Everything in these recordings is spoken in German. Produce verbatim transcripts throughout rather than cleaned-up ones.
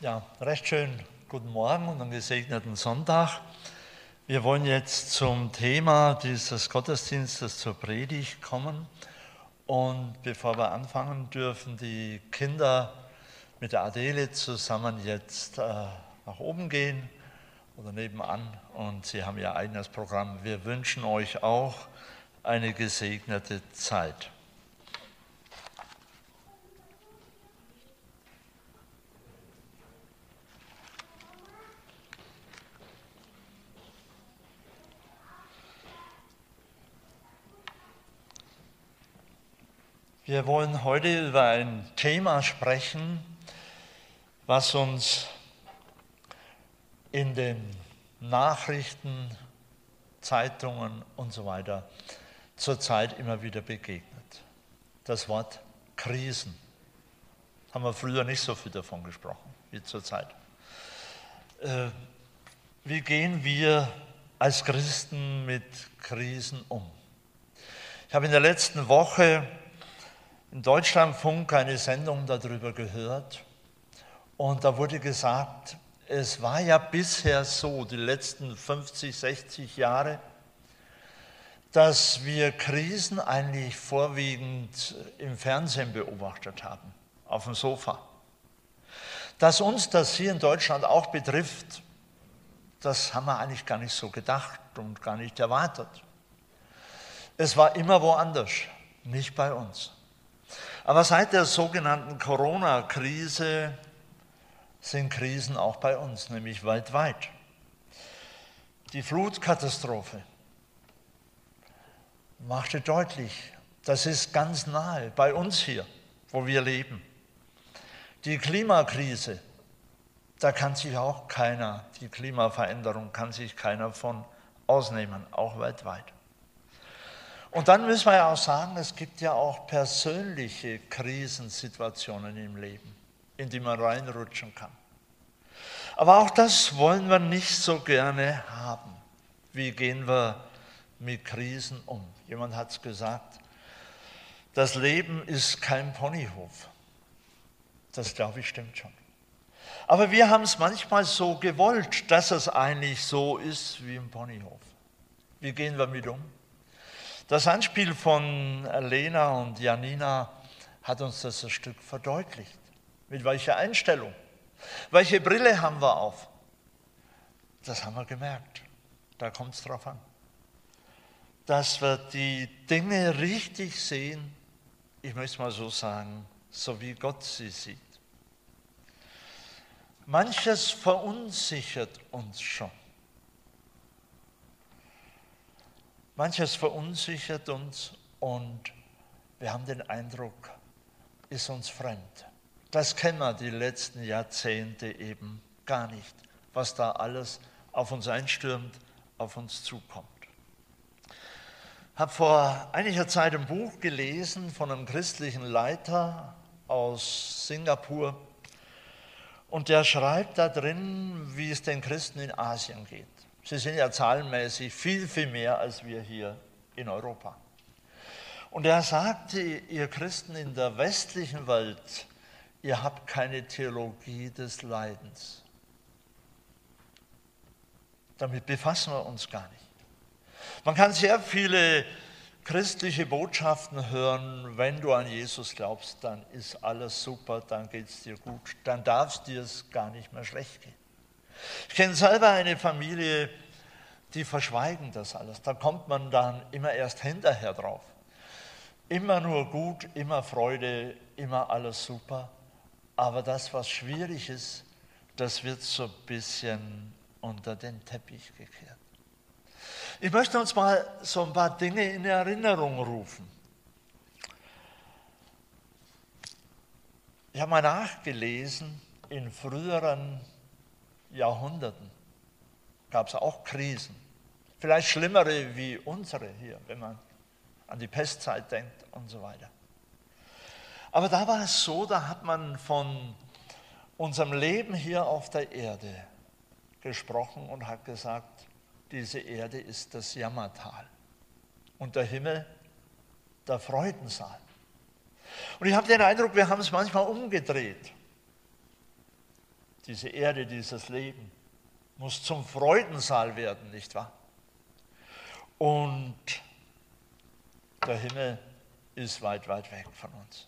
Ja, recht schön guten Morgen und einen gesegneten Sonntag. Wir wollen jetzt zum Thema dieses Gottesdienstes zur Predigt kommen. Und bevor wir anfangen, dürfen die Kinder mit der Adele zusammen jetzt äh, nach oben gehen oder nebenan. Und sie haben ihr eigenes Programm. Wir wünschen euch auch eine gesegnete Zeit. Wir wollen heute über ein Thema sprechen, was uns in den Nachrichten, Zeitungen und so weiter zurzeit immer wieder begegnet. Das Wort Krisen. Haben wir früher nicht so viel davon gesprochen wie zurzeit. Äh, wie gehen wir als Christen mit Krisen um? Ich habe in der letzten Woche im Deutschlandfunk eine Sendung darüber gehört und da wurde gesagt, es war ja bisher so, die letzten fünfzig, sechzig Jahre, dass wir Krisen eigentlich vorwiegend im Fernsehen beobachtet haben, auf dem Sofa. Dass uns das hier in Deutschland auch betrifft, das haben wir eigentlich gar nicht so gedacht und gar nicht erwartet. Es war immer woanders, nicht bei uns. Aber seit der sogenannten Corona-Krise sind Krisen auch bei uns, nämlich weltweit. Die Flutkatastrophe machte deutlich, das ist ganz nahe bei uns hier, wo wir leben. Die Klimakrise, da kann sich auch keiner, die Klimaveränderung kann sich keiner von ausnehmen, auch weltweit. Und dann müssen wir ja auch sagen, es gibt ja auch persönliche Krisensituationen im Leben, in die man reinrutschen kann. Aber auch das wollen wir nicht so gerne haben. Wie gehen wir mit Krisen um? Jemand hat es gesagt, das Leben ist kein Ponyhof. Das, glaube ich, stimmt schon. Aber wir haben es manchmal so gewollt, dass es eigentlich so ist wie im Ponyhof. Wie gehen wir mit um? Das Anspiel von Lena und Janina hat uns das ein Stück verdeutlicht. Mit welcher Einstellung? Welche Brille haben wir auf? Das haben wir gemerkt. Da kommt es drauf an. Dass wir die Dinge richtig sehen, ich möchte mal so sagen, so wie Gott sie sieht. Manches verunsichert uns schon. Manches verunsichert uns und wir haben den Eindruck, ist uns fremd. Das kennen wir die letzten Jahrzehnte eben gar nicht, was da alles auf uns einstürmt, auf uns zukommt. Ich habe vor einiger Zeit ein Buch gelesen von einem christlichen Leiter aus Singapur und der schreibt da drin, wie es den Christen in Asien geht. Sie sind ja zahlenmäßig viel, viel mehr als wir hier in Europa. Und er sagte, ihr Christen in der westlichen Welt, ihr habt keine Theologie des Leidens. Damit befassen wir uns gar nicht. Man kann sehr viele christliche Botschaften hören, wenn du an Jesus glaubst, dann ist alles super, dann geht es dir gut, dann darf es dir gar nicht mehr schlecht gehen. Ich kenne selber eine Familie, die verschweigen das alles. Da kommt man dann immer erst hinterher drauf. Immer nur gut, immer Freude, immer alles super. Aber das, was schwierig ist, das wird so ein bisschen unter den Teppich gekehrt. Ich möchte uns mal so ein paar Dinge in Erinnerung rufen. Ich habe mal nachgelesen, in früheren Jahrhunderten gab es auch Krisen. Vielleicht schlimmere wie unsere hier, wenn man an die Pestzeit denkt und so weiter. Aber da war es so, da hat man von unserem Leben hier auf der Erde gesprochen und hat gesagt, diese Erde ist das Jammertal und der Himmel der Freudensaal. Und ich habe den Eindruck, wir haben es manchmal umgedreht. diese Erde, dieses Leben, muss zum Freudensaal werden, nicht wahr? Und der Himmel ist weit, weit weg von uns.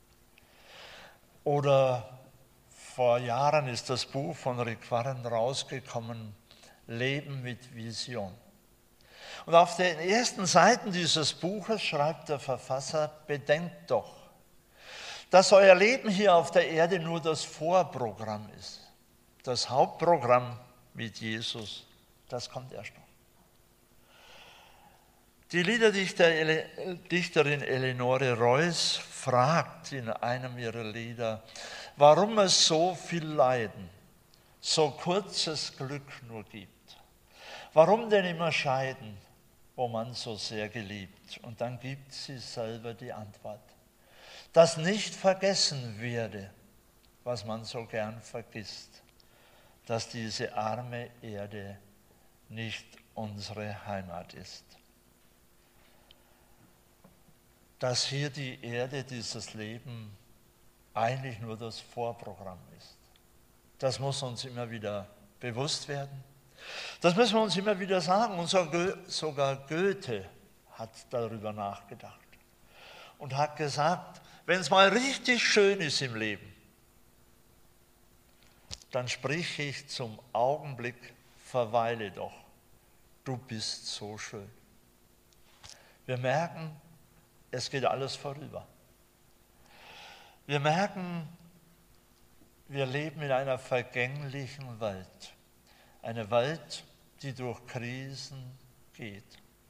Oder vor Jahren ist das Buch von Rick Warren rausgekommen, Leben mit Vision. Und auf den ersten Seiten dieses Buches schreibt der Verfasser, bedenkt doch, dass euer Leben hier auf der Erde nur das Vorprogramm ist. Das Hauptprogramm mit Jesus, das kommt erst noch. Die Liederdichterin Eleonore Reuss fragt in einem ihrer Lieder, warum es so viel Leiden, so kurzes Glück nur gibt. Warum denn immer scheiden, wo man so sehr geliebt? Und dann gibt sie selber die Antwort, dass nicht vergessen werde, was man so gern vergisst, dass diese arme Erde nicht unsere Heimat ist. Dass hier die Erde, dieses Leben, eigentlich nur das Vorprogramm ist. Das muss uns immer wieder bewusst werden. Das müssen wir uns immer wieder sagen. Und sogar Goethe hat darüber nachgedacht und hat gesagt, wenn es mal richtig schön ist im Leben, dann sprich ich zum Augenblick, verweile doch, du bist so schön. Wir merken, es geht alles vorüber. Wir merken, wir leben in einer vergänglichen Welt. Eine Welt, die durch Krisen geht.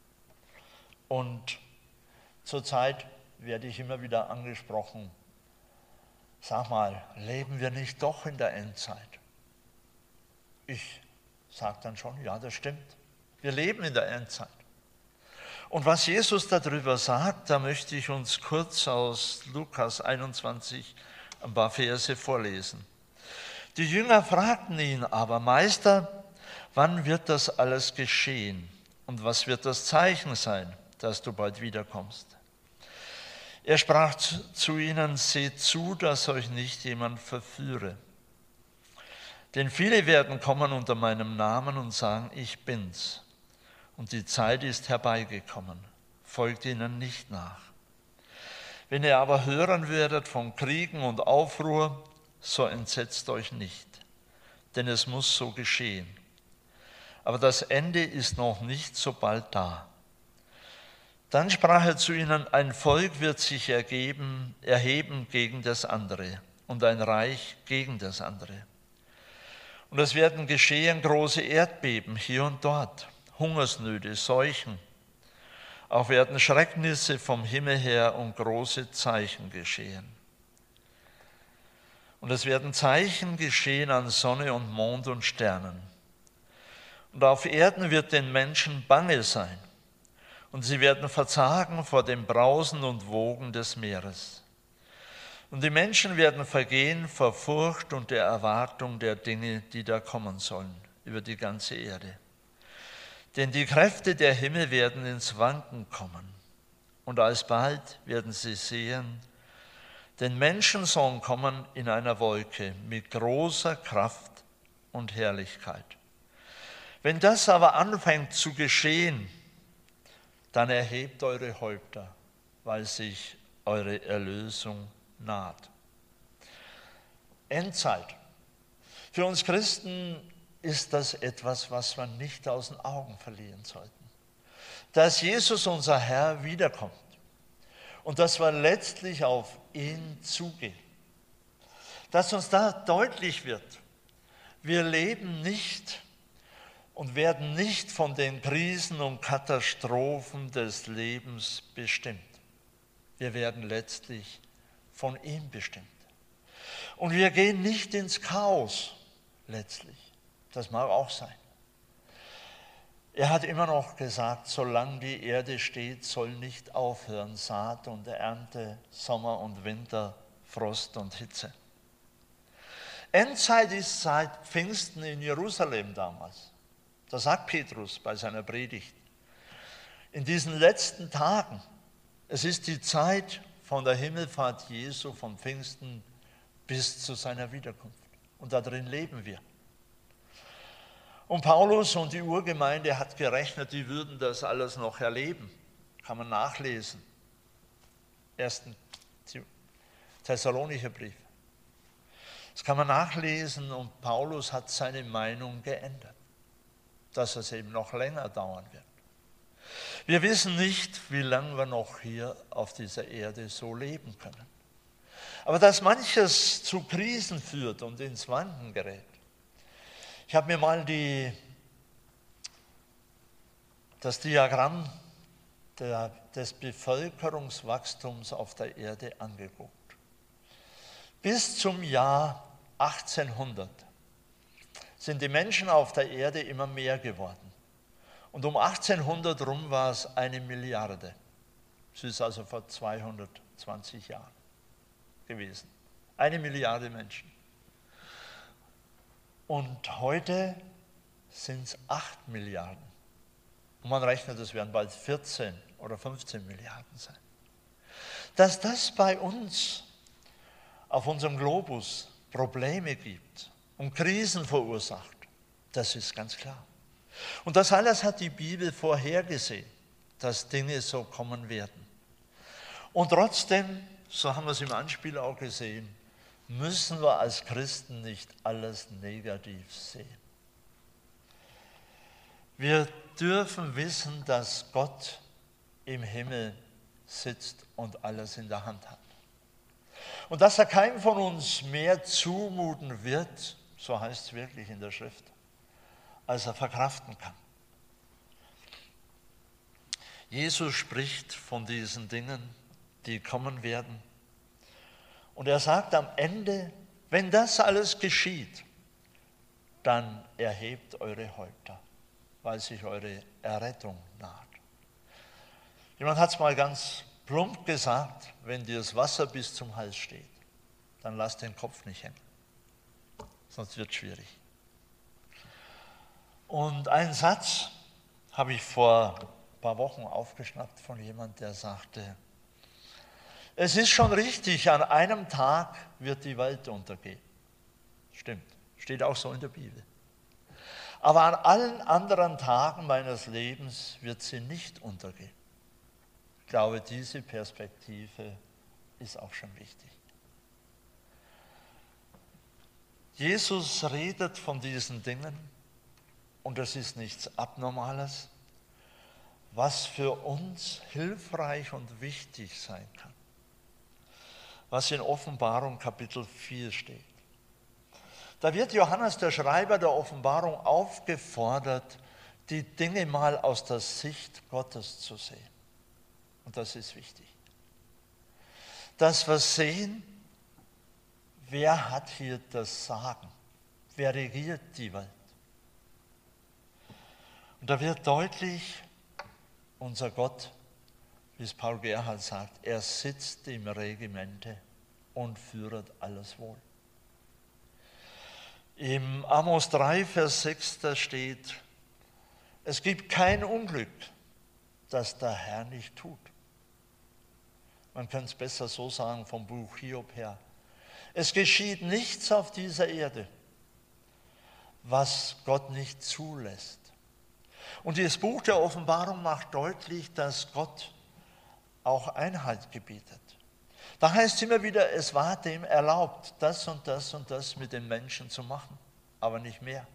Und zurzeit werde ich immer wieder angesprochen, sag mal, leben wir nicht doch in der Endzeit? Ich sage dann schon, ja, das stimmt. Wir leben in der Endzeit. Und was Jesus darüber sagt, da möchte ich uns kurz aus Lukas einundzwanzig ein paar Verse vorlesen. Die Jünger fragten ihn aber, Meister, wann wird das alles geschehen? Und was wird das Zeichen sein, dass du bald wiederkommst? Er sprach zu ihnen, seht zu, dass euch nicht jemand verführe. Denn viele werden kommen unter meinem Namen und sagen, ich bin's. Und die Zeit ist herbeigekommen, folgt ihnen nicht nach. Wenn ihr aber hören werdet von Kriegen und Aufruhr, so entsetzt euch nicht, denn es muss so geschehen. Aber das Ende ist noch nicht so bald da. Dann sprach er zu ihnen, ein Volk wird sich ergeben, erheben gegen das andere und ein Reich gegen das andere. Und es werden geschehen große Erdbeben hier und dort, Hungersnöte, Seuchen. Auch werden Schrecknisse vom Himmel her und große Zeichen geschehen. Und es werden Zeichen geschehen an Sonne und Mond und Sternen. Und auf Erden wird den Menschen bange sein. Und sie werden verzagen vor dem Brausen und Wogen des Meeres. Und die Menschen werden vergehen vor Furcht und der Erwartung der Dinge, die da kommen sollen, über die ganze Erde. Denn die Kräfte der Himmel werden ins Wanken kommen. Und alsbald werden sie sehen, den Menschensohn kommen in einer Wolke mit großer Kraft und Herrlichkeit. Wenn das aber anfängt zu geschehen, dann erhebt eure Häupter, weil sich eure Erlösung naht. Endzeit. Für uns Christen ist das etwas, was wir nicht aus den Augen verlieren sollten. Dass Jesus, unser Herr, wiederkommt und dass wir letztlich auf ihn zugehen. Dass uns da deutlich wird, wir leben nicht und werden nicht von den Krisen und Katastrophen des Lebens bestimmt. Wir werden letztlich von ihm bestimmt. Und wir gehen nicht ins Chaos letztlich. Das mag auch sein. Er hat immer noch gesagt, solange die Erde steht, soll nicht aufhören Saat und Ernte, Sommer und Winter, Frost und Hitze. Endzeit ist seit Pfingsten in Jerusalem damals. Das sagt Petrus bei seiner Predigt. In diesen letzten Tagen, es ist die Zeit von der Himmelfahrt Jesu, von Pfingsten bis zu seiner Wiederkunft. Und darin leben wir. Und Paulus und die Urgemeinde hat gerechnet, die würden das alles noch erleben. Kann man nachlesen. Ersten Thessalonicher Brief. Das kann man nachlesen und Paulus hat seine Meinung geändert, dass es eben noch länger dauern wird. Wir wissen nicht, wie lange wir noch hier auf dieser Erde so leben können. Aber dass manches zu Krisen führt und ins Wanken gerät. Ich habe mir mal die, das Diagramm der, des Bevölkerungswachstums auf der Erde angeguckt. Bis zum Jahr achtzehnhundert sind die Menschen auf der Erde immer mehr geworden. Und um achtzehnhundert rum war es eine Milliarde. Das ist also vor zweihundertzwanzig Jahren gewesen. Eine Milliarde Menschen. Und heute sind es acht Milliarden. Und man rechnet, es werden bald vierzehn oder fünfzehn Milliarden sein. Dass das bei uns auf unserem Globus Probleme gibt und Krisen verursacht, das ist ganz klar. Und das alles hat die Bibel vorhergesehen, dass Dinge so kommen werden. Und trotzdem, so haben wir es im Anspiel auch gesehen, müssen wir als Christen nicht alles negativ sehen. Wir dürfen wissen, dass Gott im Himmel sitzt und alles in der Hand hat. Und dass er keinem von uns mehr zumuten wird, so heißt es wirklich in der Schrift, als er verkraften kann. Jesus spricht von diesen Dingen, die kommen werden. Und er sagt am Ende, wenn das alles geschieht, dann erhebt eure Häupter, weil sich eure Errettung naht. Jemand hat es mal ganz plump gesagt, wenn dir das Wasser bis zum Hals steht, dann lass den Kopf nicht hängen, sonst wird es schwierig. Und einen Satz habe ich vor ein paar Wochen aufgeschnappt von jemandem, der sagte, es ist schon richtig, an einem Tag wird die Welt untergehen. Stimmt, steht auch so in der Bibel. Aber an allen anderen Tagen meines Lebens wird sie nicht untergehen. Ich glaube, diese Perspektive ist auch schon wichtig. Jesus redet von diesen Dingen und es ist nichts Abnormales, was für uns hilfreich und wichtig sein kann. Was in Offenbarung Kapitel vier steht. Da wird Johannes, der Schreiber der Offenbarung, aufgefordert, die Dinge mal aus der Sicht Gottes zu sehen. Und das ist wichtig. Dass wir sehen, wer hat hier das Sagen? Wer regiert die Welt? Und da wird deutlich, unser Gott, wie es Paul Gerhardt sagt, er sitzt im Regimente und führet alles wohl. Im Amos drei, Vers sechs, da steht, es gibt kein Unglück, das der Herr nicht tut. Man kann es besser so sagen vom Buch Hiob her. Es geschieht nichts auf dieser Erde, was Gott nicht zulässt. Und dieses Buch der Offenbarung macht deutlich, dass Gott auch Einhalt gebietet. Da heißt es immer wieder, es war dem erlaubt, das und das und das mit den Menschen zu machen, aber nicht mehr.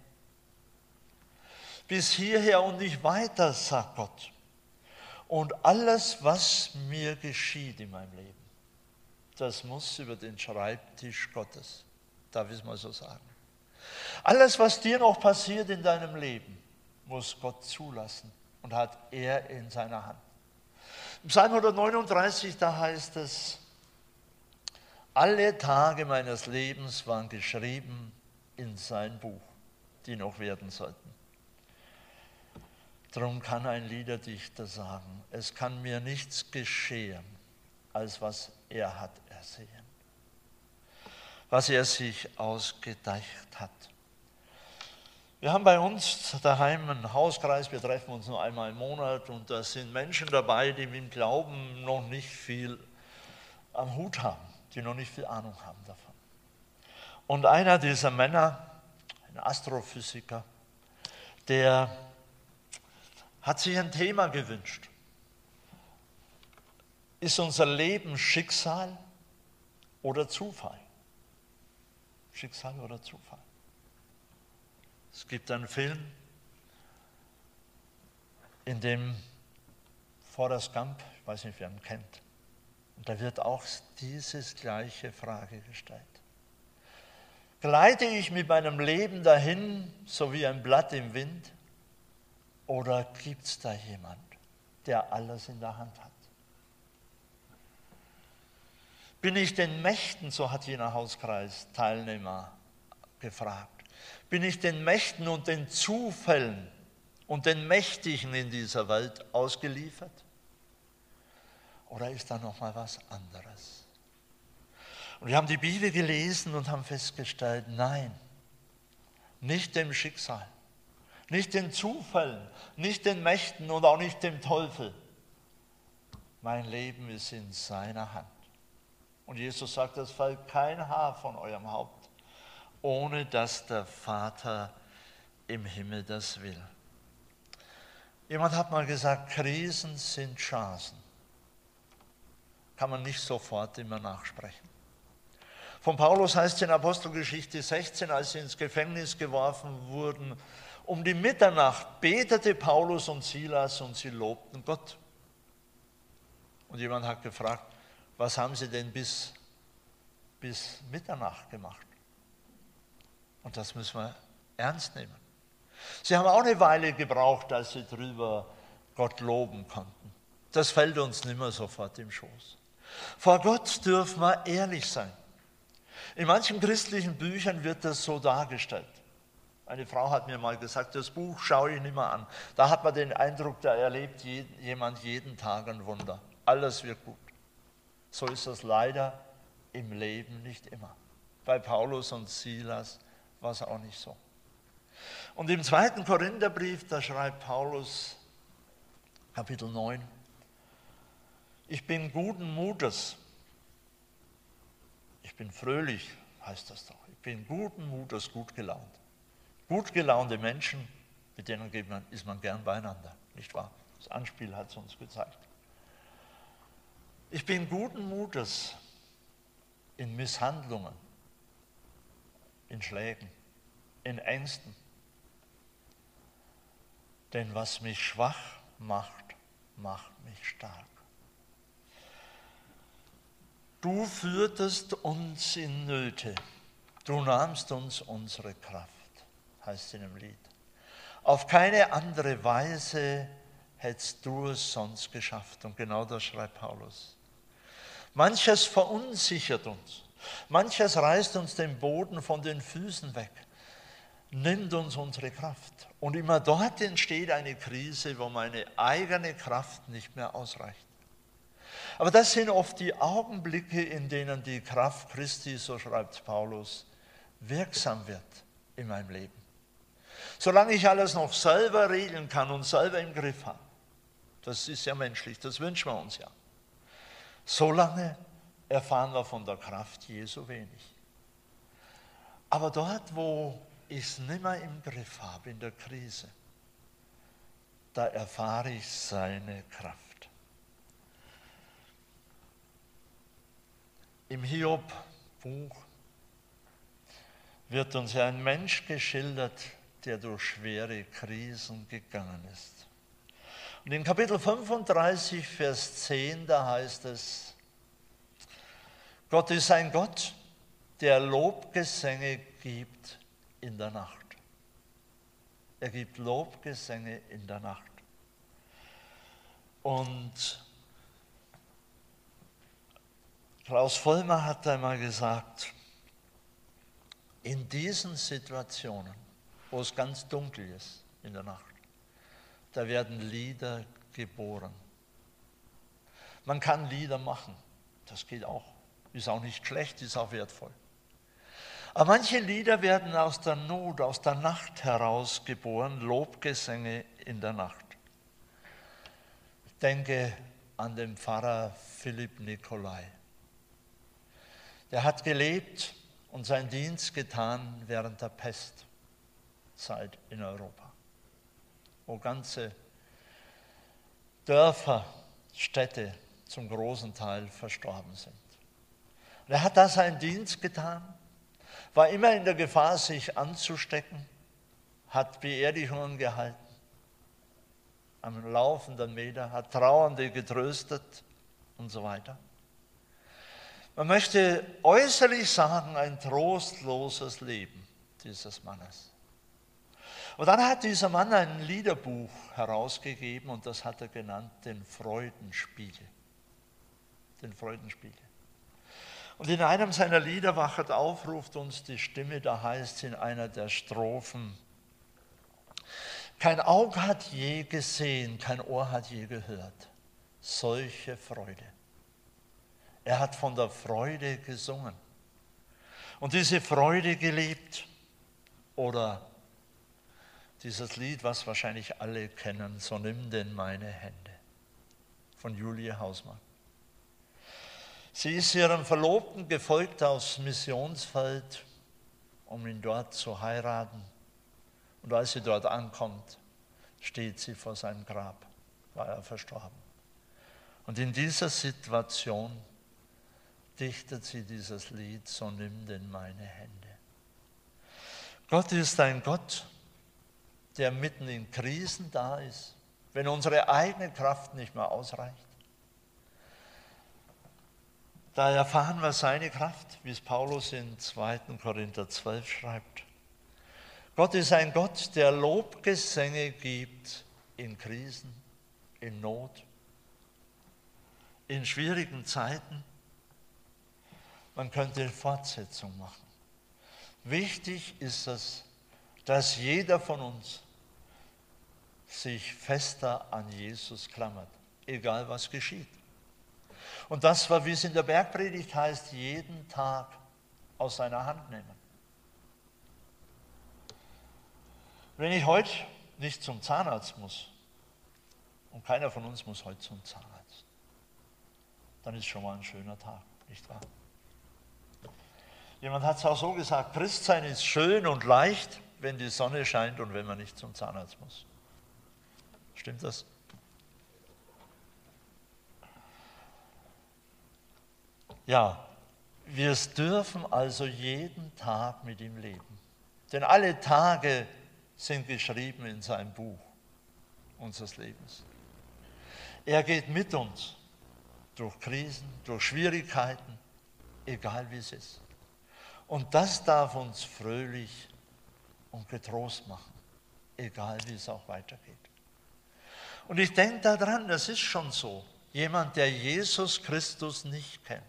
Bis hierher und nicht weiter, sagt Gott. Und alles, was mir geschieht in meinem Leben, das muss über den Schreibtisch Gottes, darf ich es mal so sagen. Alles, was dir noch passiert in deinem Leben, muss Gott zulassen und hat er in seiner Hand. Im Psalm hundertneununddreißig, da heißt es, alle Tage meines Lebens waren geschrieben in sein Buch, die noch werden sollten. Darum kann ein Liederdichter sagen, es kann mir nichts geschehen, als was er hat ersehen, was er sich ausgedacht hat. Wir haben bei uns daheim einen Hauskreis, wir treffen uns nur einmal im Monat und da sind Menschen dabei, die mit dem Glauben noch nicht viel am Hut haben, die noch nicht viel Ahnung haben davon. Und einer dieser Männer, ein Astrophysiker, der hat sich ein Thema gewünscht. Ist unser Leben Schicksal oder Zufall? Schicksal oder Zufall? Es gibt einen Film, in dem Forrest Gump, ich weiß nicht, wer ihn kennt, und da wird auch diese gleiche Frage gestellt. Gleite ich mit meinem Leben dahin, so wie ein Blatt im Wind, oder gibt es da jemand, der alles in der Hand hat? Bin ich den Mächten, so hat jener Hauskreis-Teilnehmer gefragt, bin ich den Mächten und den Zufällen und den Mächtigen in dieser Welt ausgeliefert? Oder ist da noch mal was anderes? Und wir haben die Bibel gelesen und haben festgestellt, nein, nicht dem Schicksal, nicht den Zufällen, nicht den Mächten und auch nicht dem Teufel. Mein Leben ist in seiner Hand. Und Jesus sagt, es fällt kein Haar von eurem Haupt, ohne dass der Vater im Himmel das will. Jemand hat mal gesagt, Krisen sind Chancen. Kann man nicht sofort immer nachsprechen. Von Paulus heißt es in Apostelgeschichte sechzehn, als sie ins Gefängnis geworfen wurden, um die Mitternacht betete Paulus und Silas und sie lobten Gott. Und jemand hat gefragt, was haben sie denn bis, bis Mitternacht gemacht? Und das müssen wir ernst nehmen. Sie haben auch eine Weile gebraucht, als sie drüber Gott loben konnten. Das fällt uns nicht mehr sofort im Schoß. Vor Gott dürfen wir ehrlich sein. In manchen christlichen Büchern wird das so dargestellt. Eine Frau hat mir mal gesagt, das Buch schaue ich nicht mehr an. Da hat man den Eindruck, da erlebt jemand jeden Tag ein Wunder. Alles wird gut. So ist das leider im Leben nicht immer. Bei Paulus und Silas war es auch nicht so. Und im zweiten Korintherbrief, da schreibt Paulus, Kapitel neun, ich bin guten Mutes, ich bin fröhlich, heißt das doch. Ich bin guten Mutes, gut gelaunt. Gut gelaunte Menschen, mit denen geht man, ist man gern beieinander, nicht wahr? Das Anspiel hat es uns gezeigt. Ich bin guten Mutes in Misshandlungen, in Schlägen, in Ängsten. Denn was mich schwach macht, macht mich stark. Du führtest uns in Nöte, du nahmst uns unsere Kraft, heißt es in dem Lied. Auf keine andere Weise hättest du es sonst geschafft. Und genau das schreibt Paulus. Manches verunsichert uns, manches reißt uns den Boden von den Füßen weg, nimmt uns unsere Kraft. Und immer dort entsteht eine Krise, wo meine eigene Kraft nicht mehr ausreicht. Aber das sind oft die Augenblicke, in denen die Kraft Christi, so schreibt Paulus, wirksam wird in meinem Leben. Solange ich alles noch selber regeln kann und selber im Griff habe, das ist ja menschlich, das wünschen wir uns ja. Solange erfahren wir von der Kraft Jesu wenig. Aber dort, wo ich es nicht mehr im Griff habe, in der Krise, da erfahre ich seine Kraft. Im Hiob-Buch wird uns ja ein Mensch geschildert, der durch schwere Krisen gegangen ist. Und in Kapitel fünfunddreißig, Vers zehn, da heißt es, Gott ist ein Gott, der Lobgesänge gibt in der Nacht. Er gibt Lobgesänge in der Nacht. Und Klaus Vollmer hat einmal gesagt, in diesen Situationen, wo es ganz dunkel ist in der Nacht, da werden Lieder geboren. Man kann Lieder machen, das geht auch, ist auch nicht schlecht, ist auch wertvoll. Aber manche Lieder werden aus der Not, aus der Nacht heraus geboren, Lobgesänge in der Nacht. Ich denke an den Pfarrer Philipp Nicolai. Der hat gelebt und seinen Dienst getan während der Pestzeit in Europa, wo ganze Dörfer, Städte zum großen Teil verstorben sind. Und er hat da seinen Dienst getan, war immer in der Gefahr, sich anzustecken, hat Beerdigungen gehalten, am laufenden Meter, hat Trauernde getröstet und so weiter. Man möchte äußerlich sagen, ein trostloses Leben dieses Mannes. Und dann hat dieser Mann ein Liederbuch herausgegeben und das hat er genannt, den Freudenspiegel. Den Freudenspiegel. Und in einem seiner Lieder wachet auf, ruft uns die Stimme, da heißt in einer der Strophen: Kein Auge hat je gesehen, kein Ohr hat je gehört solche Freude. Er hat von der Freude gesungen und diese Freude gelebt. Oder dieses Lied, was wahrscheinlich alle kennen, so nimm denn meine Hände, von Julie Hausmann. Sie ist ihrem Verlobten gefolgt aufs Missionsfeld, um ihn dort zu heiraten. Und als sie dort ankommt, steht sie vor seinem Grab, war er verstorben. Und in dieser Situation dichtet sie dieses Lied, so nimm denn meine Hände. Gott ist ein Gott, der mitten in Krisen da ist, wenn unsere eigene Kraft nicht mehr ausreicht. Da erfahren wir seine Kraft, wie es Paulus in zweiten Korinther zwölf schreibt. Gott ist ein Gott, der Lobgesänge gibt in Krisen, in Not, in schwierigen Zeiten. Man könnte Fortsetzung machen. Wichtig ist es, dass jeder von uns sich fester an Jesus klammert, egal was geschieht. Und das war, wie es in der Bergpredigt heißt, jeden Tag aus seiner Hand nehmen. Wenn ich heute nicht zum Zahnarzt muss, und keiner von uns muss heute zum Zahnarzt, dann ist schon mal ein schöner Tag, nicht wahr? Jemand hat es auch so gesagt, Christsein ist schön und leicht, wenn die Sonne scheint und wenn man nicht zum Zahnarzt muss. Stimmt das? Ja, wir dürfen also jeden Tag mit ihm leben. Denn alle Tage sind geschrieben in seinem Buch unseres Lebens. Er geht mit uns durch Krisen, durch Schwierigkeiten, egal wie es ist. Und das darf uns fröhlich und getrost machen, egal wie es auch weitergeht. Und ich denke daran, das ist schon so. Jemand, der Jesus Christus nicht kennt,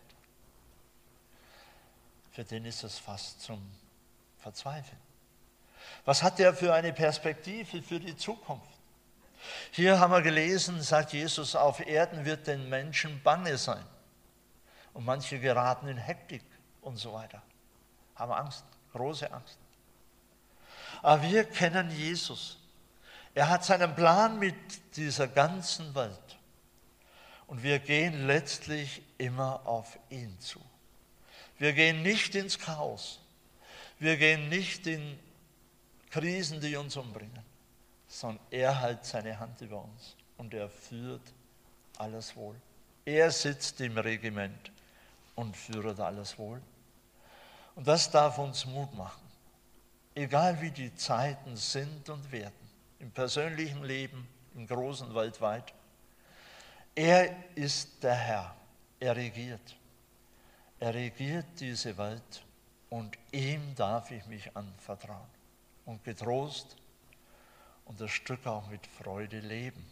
für den ist es fast zum Verzweifeln. Was hat er für eine Perspektive für die Zukunft? Hier haben wir gelesen, sagt Jesus, auf Erden wird den Menschen bange sein. Und manche geraten in Hektik und so weiter. Haben Angst, große Angst. Aber wir kennen Jesus. Er hat seinen Plan mit dieser ganzen Welt. Und wir gehen letztlich immer auf ihn zu. Wir gehen nicht ins Chaos. Wir gehen nicht in Krisen, die uns umbringen, sondern er hält seine Hand über uns und er führt alles wohl. Er sitzt im Regiment und führt alles wohl. Und das darf uns Mut machen, egal wie die Zeiten sind und werden, im persönlichen Leben, im Großen weltweit. Er ist der Herr, er regiert. Er regiert diese Welt und ihm darf ich mich anvertrauen und getrost und das Stück auch mit Freude leben.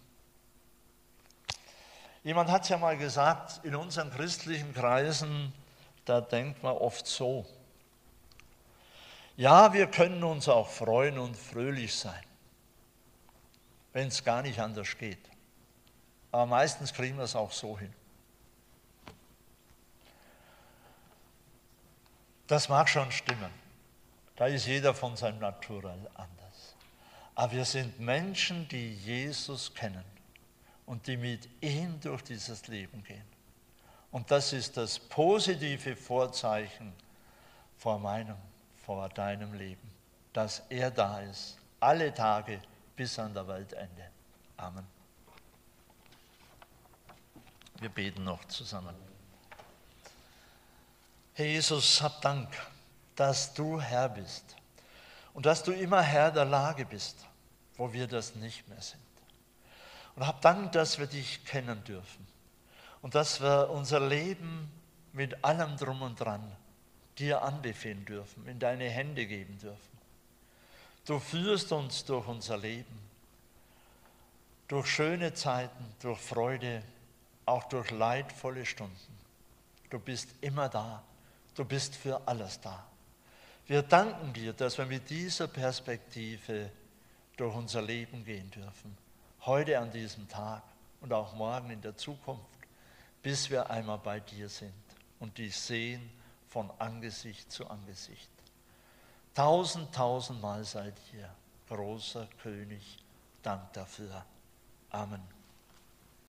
Jemand hat es ja mal gesagt, in unseren christlichen Kreisen, da denkt man oft so, ja, wir können uns auch freuen und fröhlich sein, wenn es gar nicht anders geht. Aber meistens kriegen wir es auch so hin. Das mag schon stimmen. Da ist jeder von seinem Naturell anders. Aber wir sind Menschen, die Jesus kennen und die mit ihm durch dieses Leben gehen. Und das ist das positive Vorzeichen vor meinem, vor deinem Leben, dass er da ist, alle Tage bis an der Weltende. Amen. Wir beten noch zusammen. Herr Jesus, hab Dank, dass du Herr bist und dass du immer Herr der Lage bist, wo wir das nicht mehr sind. Und hab Dank, dass wir dich kennen dürfen und dass wir unser Leben mit allem Drum und Dran dir anbefehlen dürfen, in deine Hände geben dürfen. Du führst uns durch unser Leben, durch schöne Zeiten, durch Freude, auch durch leidvolle Stunden. Du bist immer da, du bist für alles da. Wir danken dir, dass wir mit dieser Perspektive durch unser Leben gehen dürfen, heute an diesem Tag und auch morgen in der Zukunft, bis wir einmal bei dir sind und dich sehen von Angesicht zu Angesicht. Tausend, tausendmal seid ihr, großer König, Dank dafür. Amen.